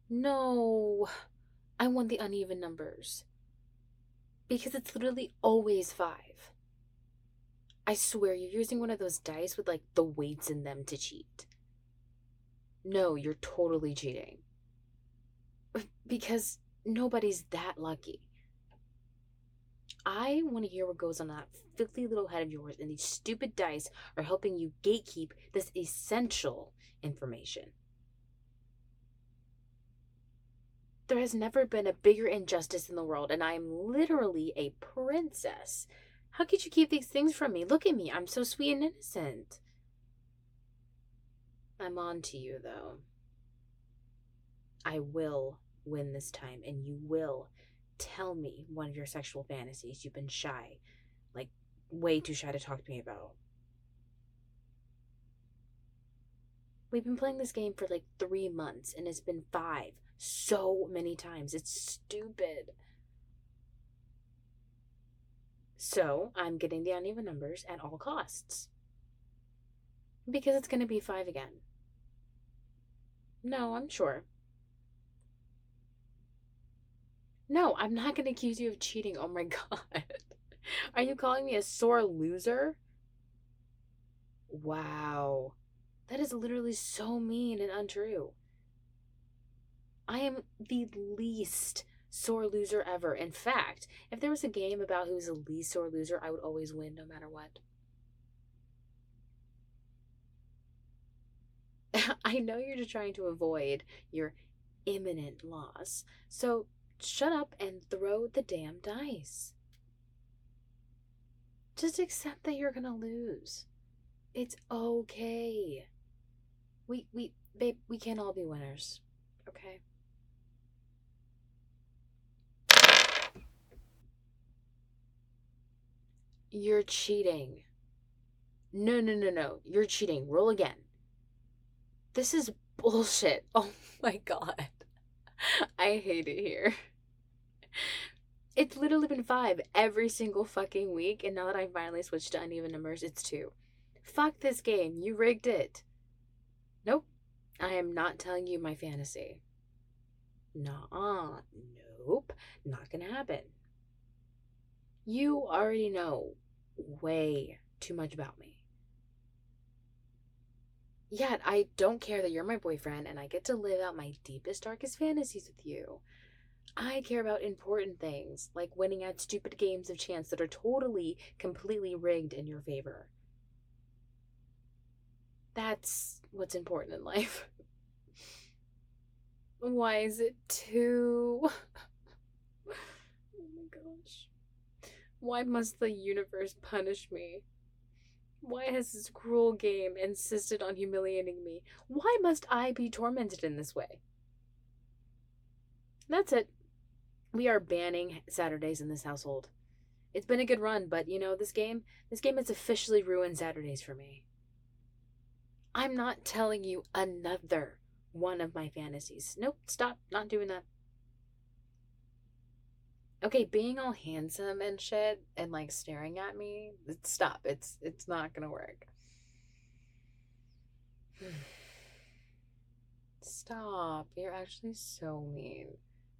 No, I want the uneven numbers. Because it's literally always five. I swear you're using one of those dice with like the weights in them to cheat. No, you're totally cheating. Because nobody's that lucky. I want to hear what goes on that filthy little head of yours, and these stupid dice are helping you gatekeep this essential information. There has never been a bigger injustice in the world, and I am literally a princess. How could you keep these things from me? Look at me, I'm so sweet and innocent. I'm on to you, though. I will win this time, and you will tell me one of your sexual fantasies you've been shy, like way too shy to talk to me about. We've been playing this game for like 3 months, and it's been five so many times. It's stupid. So I'm getting the uneven numbers at all costs. Because it's going to be five again. No, I'm sure. No, I'm not going to accuse you of cheating. Oh my god. Are you calling me a sore loser? Wow. That is literally so mean and untrue. I am the least sore loser ever. In fact, if there was a game about who's the least sore loser, I would always win no matter what. I know you're just trying to avoid your imminent loss, so shut up and throw the damn dice. Just accept that you're gonna lose. It's okay. Babe, we can't all be winners. Okay? You're cheating. No, no, no, no. You're cheating. Roll again. This is bullshit. Oh my god. I hate it here. It's literally been five every single fucking week, and now that I finally switched to uneven numbers, it's two. Fuck this game. You rigged it. Nope. I am not telling you my fantasy. Nuh-uh. Nope. Not gonna happen. You already know way too much about me. Yet I don't care that you're my boyfriend and I get to live out my deepest, darkest fantasies with you. I care about important things, like winning at stupid games of chance that are totally, completely rigged in your favor. That's what's important in life. Why is it two? Oh my gosh. Why must the universe punish me? Why has this cruel game insisted on humiliating me? Why must I be tormented in this way? That's it. We are banning Saturdays in this household. It's been a good run, but you know, this game has officially ruined Saturdays for me. I'm not telling you another one of my fantasies. Nope, stop. Not doing that. Okay, being all handsome and shit and like staring at me, stop. It's not gonna work. Stop. You're actually so mean.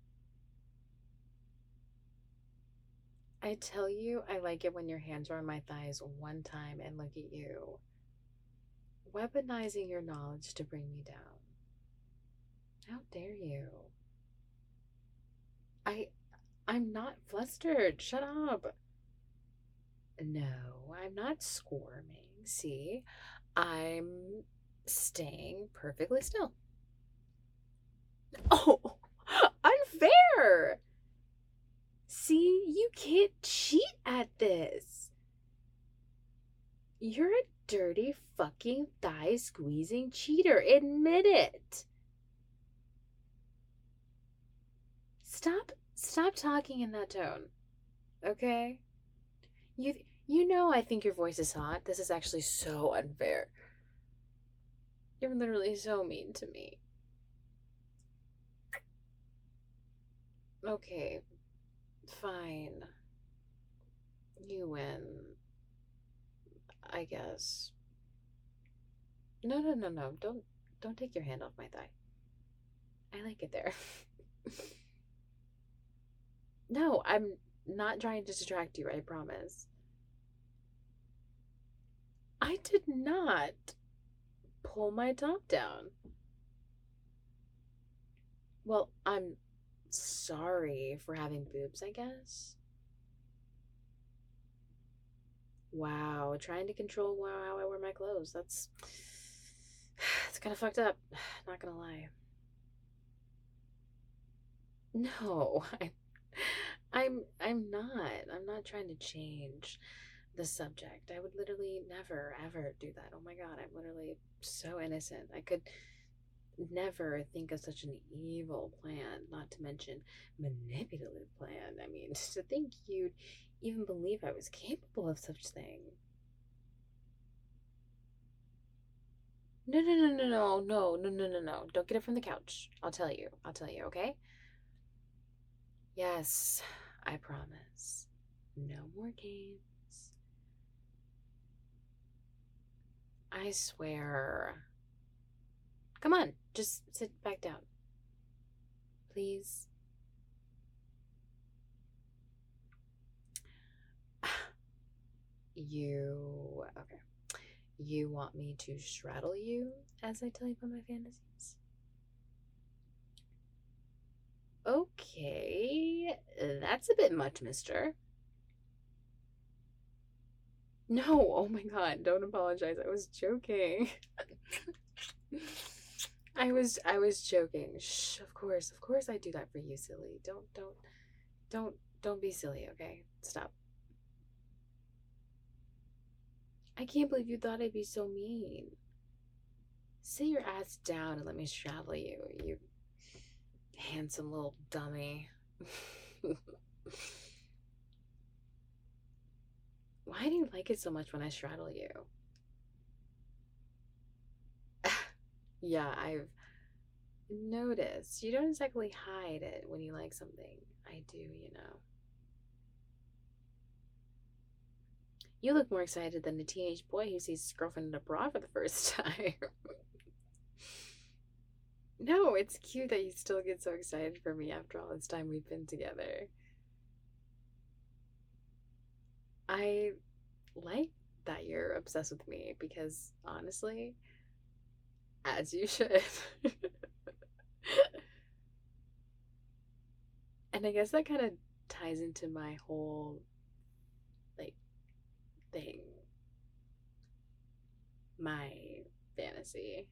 I tell you, I like it when your hands are on my thighs one time and look at you. Weaponizing your knowledge to bring me down. How dare you? I I'm not flustered. Shut up. No, I'm not squirming. See? I'm staying perfectly still. Oh, unfair. See, you can't cheat at this. You're a dirty fucking thigh squeezing cheater. Admit it. Stop talking in that tone. Okay? You you know I think your voice is hot. This is actually so unfair. You're literally so mean to me. Okay, fine. You win, I guess. No, no, no, no. Don't take your hand off my thigh. I like it there. No, I'm not trying to distract you, I promise. I did not pull my top down. Well, I'm sorry for having boobs, I guess. Wow, trying to control how I wear my clothes. That's it's kind of fucked up. Not gonna lie. No, I'm not. I'm not trying to change the subject. I would literally never ever do that. Oh my god, I'm literally so innocent. I could never think of such an evil plan, not to mention manipulative plan. I mean, to think you'd even believe I was capable of such thing. No, no, no, no, no, no, no, no, no, no. Don't get it from the couch. I'll tell you. I'll tell you, okay? Yes, I promise. No more games. I swear. Come on, just sit back down. Please. Okay. You want me to straddle you as I tell you about my fantasies? Okay, that's a bit much, mister. No, oh my god, don't apologize. I was joking. I was joking. Shh, of course I do that for you, silly. Don't be silly, okay? Stop. I can't believe you thought I'd be so mean. Sit your ass down and let me straddle you, you handsome little dummy. Why do you like it so much when I straddle you? Yeah, I've noticed. You don't exactly hide it when you like something. I do, you know. You look more excited than a teenage boy who sees his girlfriend in a bra for the first time. No, it's cute that you still get so excited for me after all this time we've been together. I like that you're obsessed with me because honestly, as you should. And I guess that kind of ties into my whole like thing, my fantasy.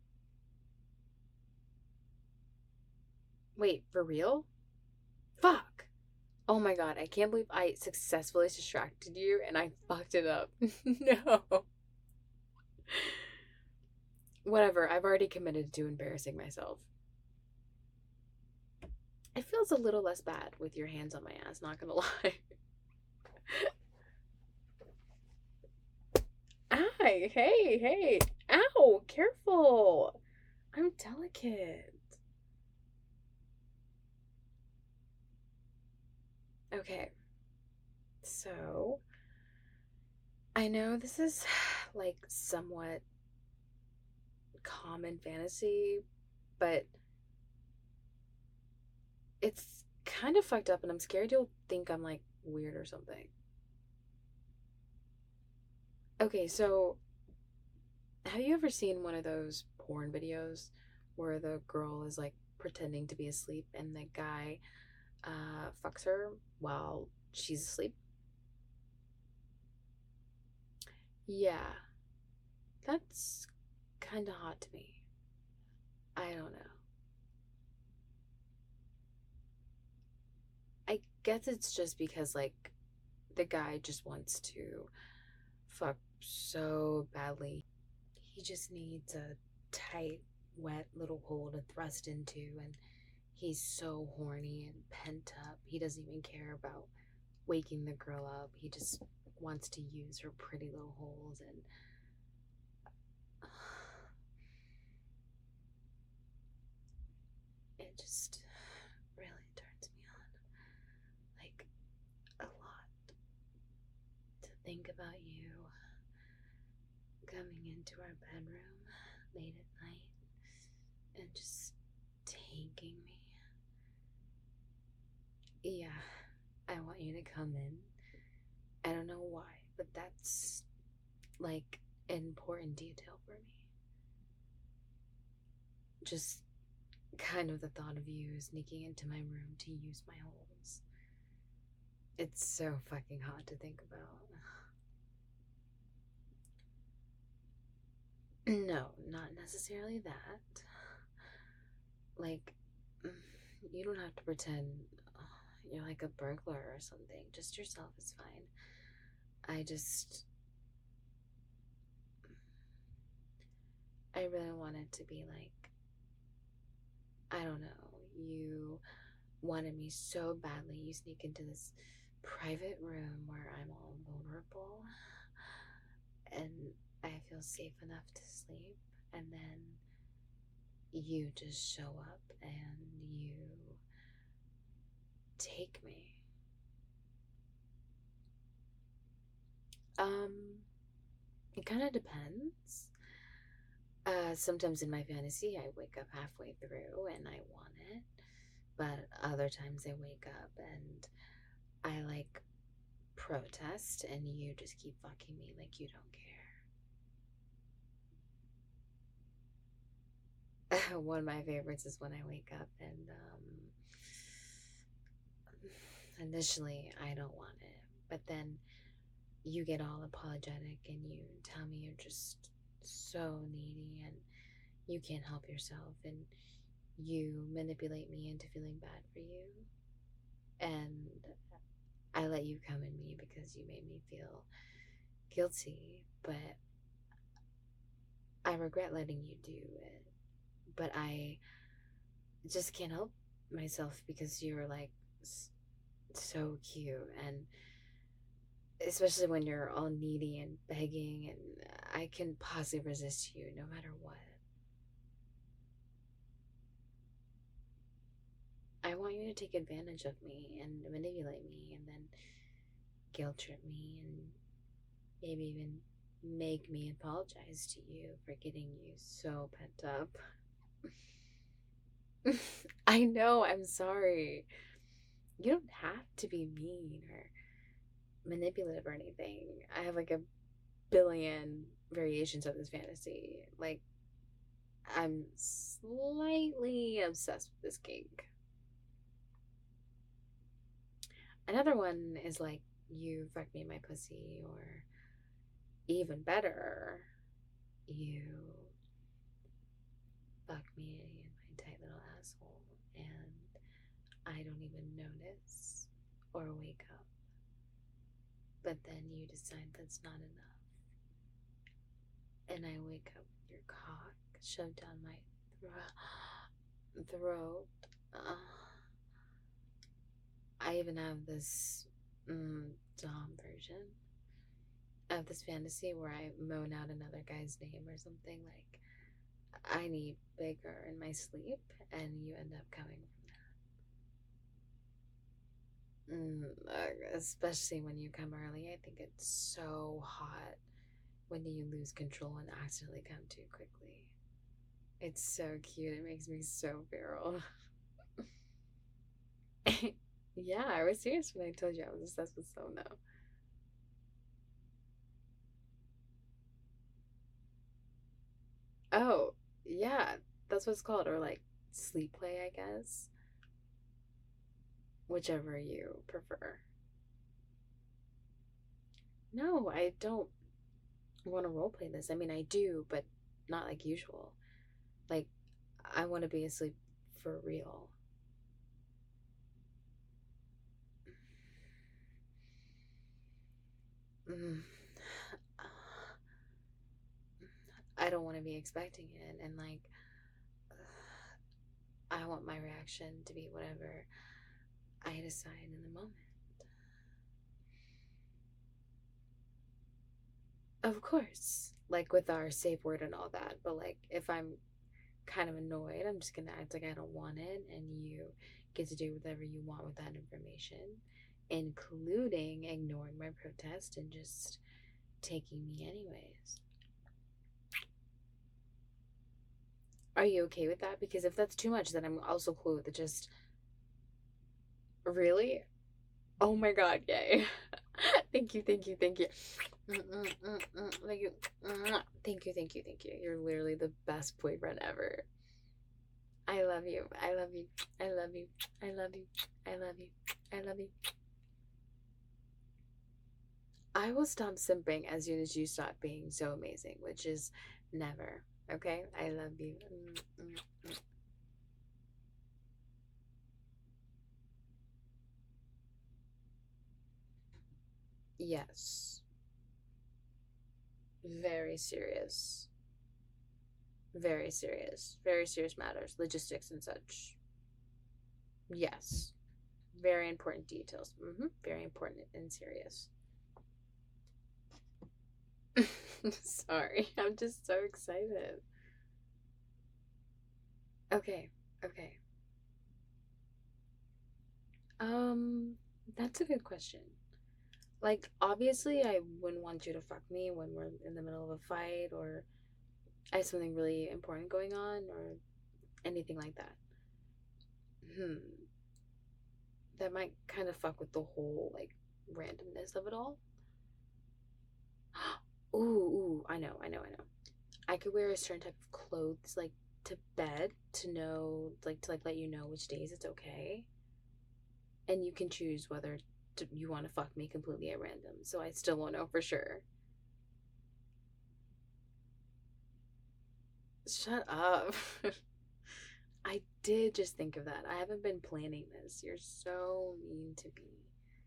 Wait, for real? Fuck. Oh my god, I can't believe I successfully distracted you and I fucked it up. No. Whatever, I've already committed to embarrassing myself. It feels a little less bad with your hands on my ass, not gonna lie. Hi, hey. Ow, careful. I'm delicate. Okay, so I know this is like somewhat common fantasy, but it's kind of fucked up and I'm scared you'll think I'm like weird or something. Okay, so have you ever seen one of those porn videos where the girl is like pretending to be asleep and the guy fucks her while she's asleep? Yeah, that's kind of hot to me. I don't know. I guess it's just because like the guy just wants to fuck so badly. He just needs a tight, wet little hole to thrust into, and he's so horny and pent up. He doesn't even care about waking the girl up. He just wants to use her pretty little holes, and it just really turns me on. Like, a lot. To think about you coming into our bedroom late at night and just taking to come in. I don't know why, but that's like an important detail for me. Just kind of the thought of you sneaking into my room to use my holes. It's so fucking hot to think about. No, not necessarily that. Like, you don't have to pretend you're like a burglar or something. Just yourself is fine. I really want it to be like, I don't know, you wanted me so badly, you sneak into this private room where I'm all vulnerable and I feel safe enough to sleep, and then you just show up and you take me. Um, it kind of depends. Sometimes in my fantasy, I wake up halfway through and I want it, but other times I wake up and I like protest and you just keep fucking me like you don't care. One of my favorites is when I wake up and initially I don't want it, but then you get all apologetic and you tell me you're just so needy and you can't help yourself, and you manipulate me into feeling bad for you, and I let you come in me because you made me feel guilty, but I regret letting you do it. But I just can't help myself because you're like so cute, and especially when you're all needy and begging, and I can possibly resist you no matter what. I want you to take advantage of me and manipulate me and then guilt trip me and maybe even make me apologize to you for getting you so pent up. I know, I'm sorry. You don't have to be mean or manipulative or anything. I have like a billion variations of this fantasy. Like, I'm slightly obsessed with this kink. Another one is like, you fuck me in my pussy, or even better, you fuck me in my tight little asshole and I don't even notice or wake up. But then you decide that's not enough. And I wake up with your cock shoved down my throat. Uh, I even have this Dom version of this fantasy where I moan out another guy's name or something like, I need bigger in my sleep, and you end up coming from that. Especially when you come early, I think it's so hot when you lose control and accidentally come too quickly. It's so cute. It makes me so feral. Yeah, I was serious when I told you I was obsessed with Sono. Oh, yeah, that's what it's called, or like sleep play, I guess. Whichever you prefer. No, I don't want to roleplay this. I mean, I do, but not like usual. Like, I want to be asleep for real. Mm. I don't want to be expecting it, and like, I want my reaction to be whatever I decide in the moment. Of course, like with our safe word and all that, but like, if I'm kind of annoyed, I'm just gonna act like I don't want it, and you get to do whatever you want with that information, including ignoring my protest and just taking me anyways. Are you okay with that? Because if that's too much, then I'm also cool with it. Just really? Oh my god, yay. Thank you, thank you, thank you. Thank you. Thank you, thank you, thank you. You're literally the best boyfriend ever. I love you. I love you. I love you. I love you. I love you. I love you. I will stop simping as soon as you stop being so amazing, which is never. Okay? I love you. Yes. Very serious. Very serious. Very serious matters. Logistics and such. Yes. Very important details. Very important and serious. Sorry. I'm just so excited. Okay. Okay. Um, that's a good question. Like, obviously, I wouldn't want you to fuck me when we're in the middle of a fight or I have something really important going on or anything like that. Hmm. That might kind of fuck with the whole, like, randomness of it all. Ooh, ooh, I know. I could wear a certain type of clothes, like, to bed to know, like, to, like, let you know which days it's okay. And you can choose whether you want to fuck me completely at random. So I still won't know for sure. Shut up. I did just think of that. I haven't been planning this. You're so mean to me.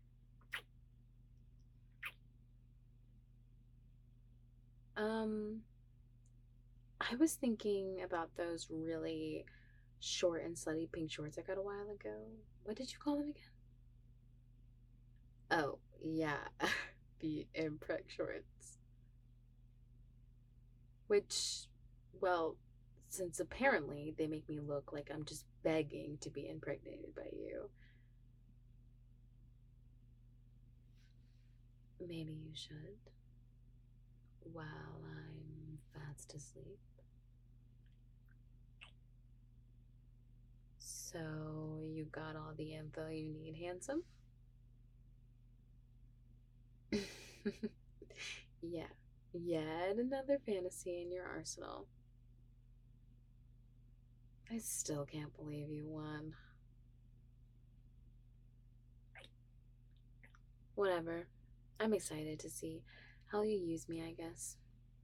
Um, I was thinking about those really short and slutty pink shorts I got a while ago. What did you call them again? Oh, yeah. The impreg shorts. Which, well, since apparently they make me look like I'm just begging to be impregnated by you, maybe you should while I'm fast asleep. So, you got all the info you need, handsome? Yeah, yet another fantasy in your arsenal. I still can't believe you won. Whatever. I'm excited to see how you use me, I guess.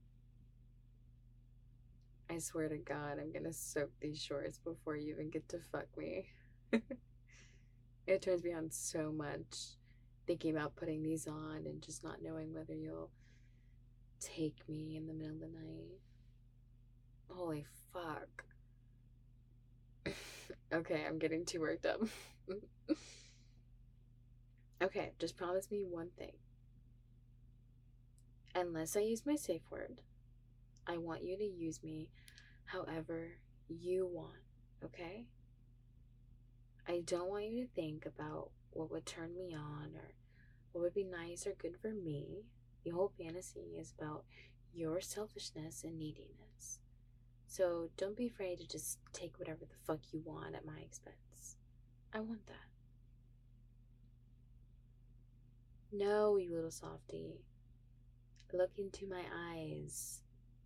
I swear to God, I'm gonna soak these shorts before you even get to fuck me. It turns me on so much thinking about putting these on and just not knowing whether you'll take me in the middle of the night. Holy fuck. Okay, I'm getting too worked up. Okay, just promise me one thing. Unless I use my safe word, I want you to use me however you want, okay? I don't want you to think about what would turn me on or what would be nice or good for me. The whole fantasy is about your selfishness and neediness. So don't be afraid to just take whatever the fuck you want at my expense. I want that. No, you little softy. Look into my eyes.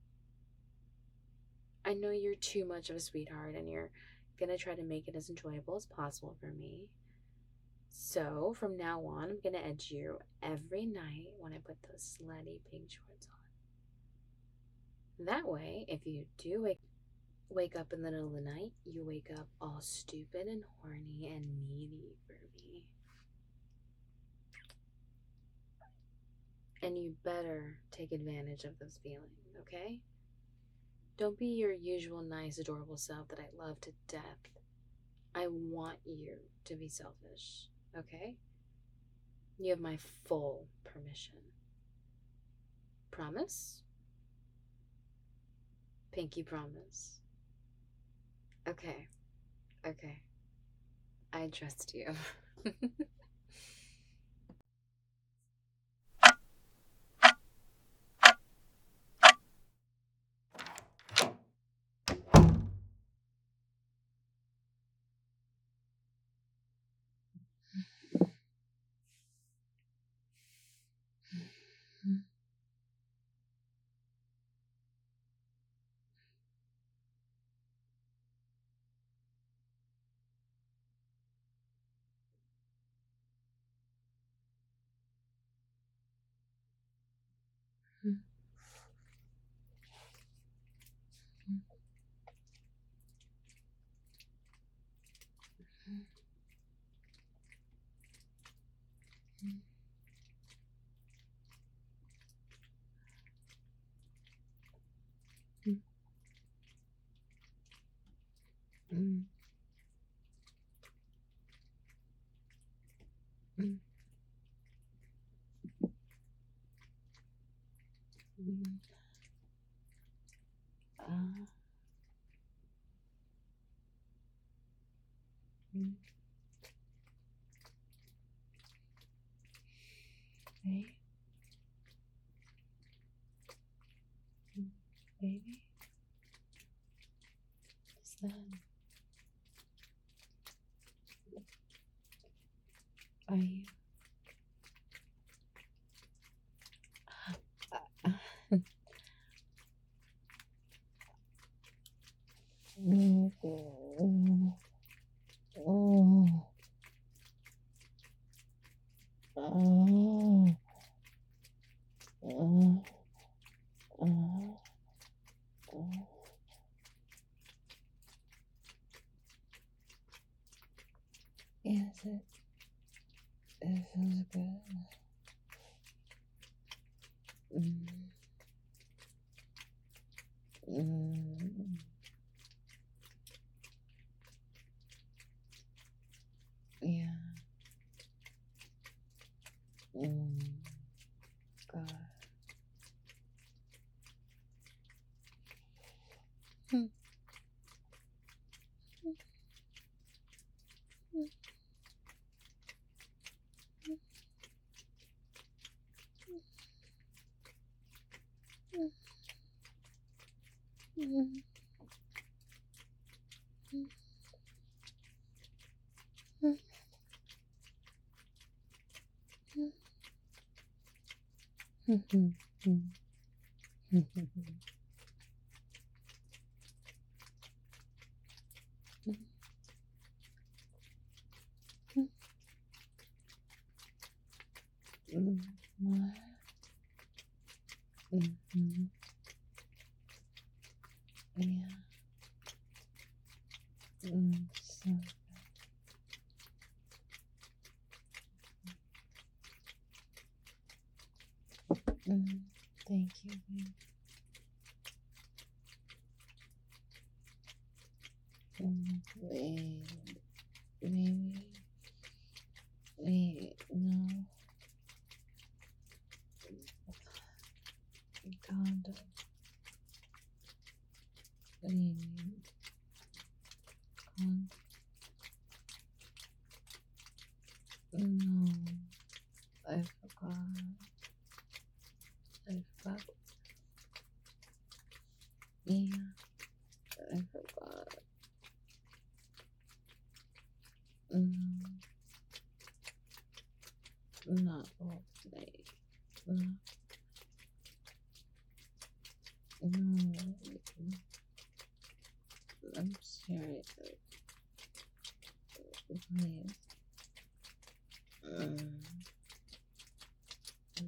I know you're too much of a sweetheart and you're gonna try to make it as enjoyable as possible for me. So from now on, I'm gonna edge you every night when I put those slutty pink shorts on. That way, if you do wake up in the middle of the night, you wake up all stupid and horny and needy for me. And you better take advantage of those feelings, okay? Don't be your usual nice, adorable self that I love to death. I want you to be selfish, okay? You have my full permission. Promise? Pinky promise. Okay, okay. I trust you. Mm. Hey, baby, what's that? Are you? Yes, it feels good. Mm, mm, yeah. Mm, God. Mm, mm, mm, mm, mm, mm, mm, mm, mm, mm, yeah. So, thank you, babe. Wait, maybe, wait, no, God, wait, God, no, I forgot, I forgot, yeah, I forgot, not all night, no, no, I'm serious, please, I'm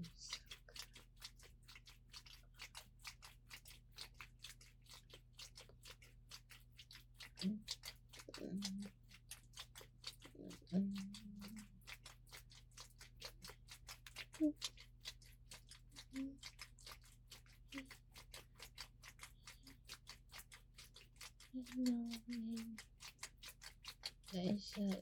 no, I said,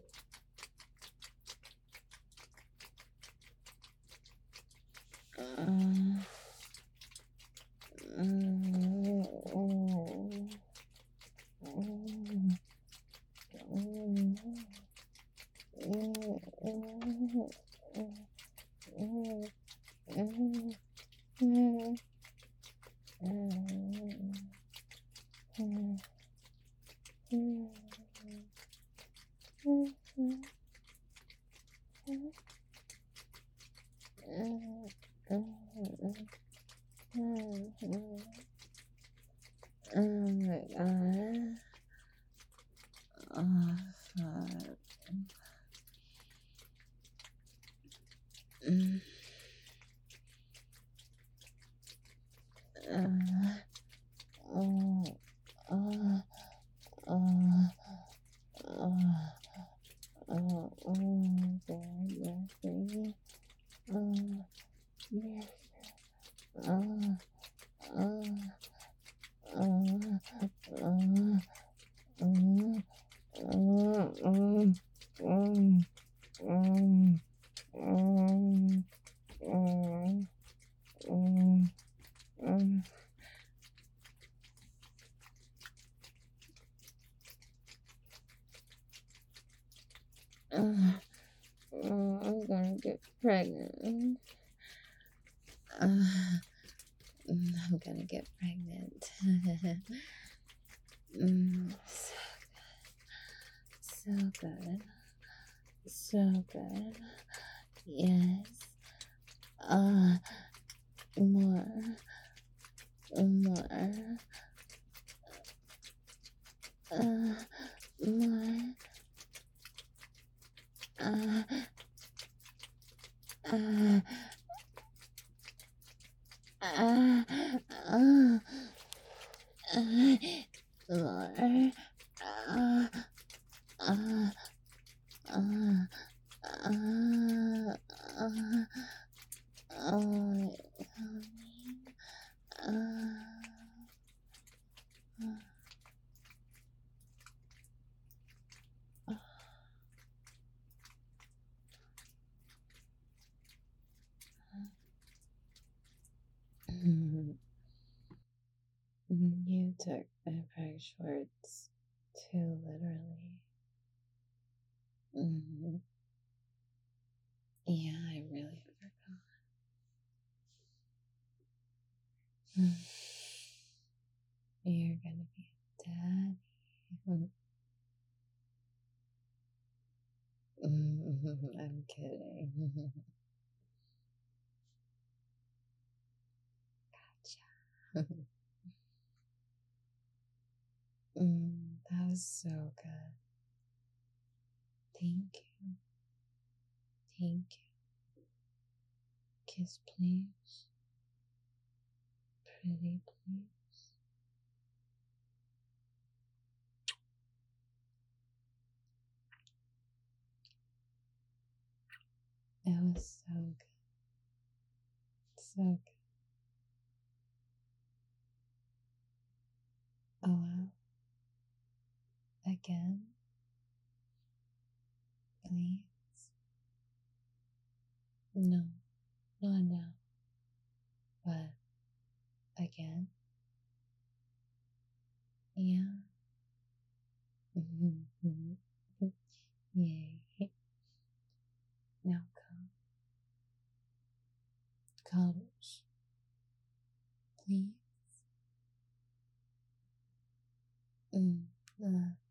uh, oh my god. Oh, fuck. Mm, uh, oh, oh, oh, oh, God, yes, baby. Oh, yes. Oh, oh, oh, oh, oh, oh, oh, oh, I'm gonna get pregnant. I'm gonna get pregnant. So good. So good. Yes. More. More. More. Uh, more. You took my Craig Schwartz too literally. Yeah, I really forgot. You're gonna be a daddy. I'm kidding. Gotcha. That was so good. Thank you. Thank you. Kiss, please. Pretty, please. It was so good. So good. Oh, wow. Again? Please? No, not now. But again? Yeah. Yay. Now come. Cuddles. Please.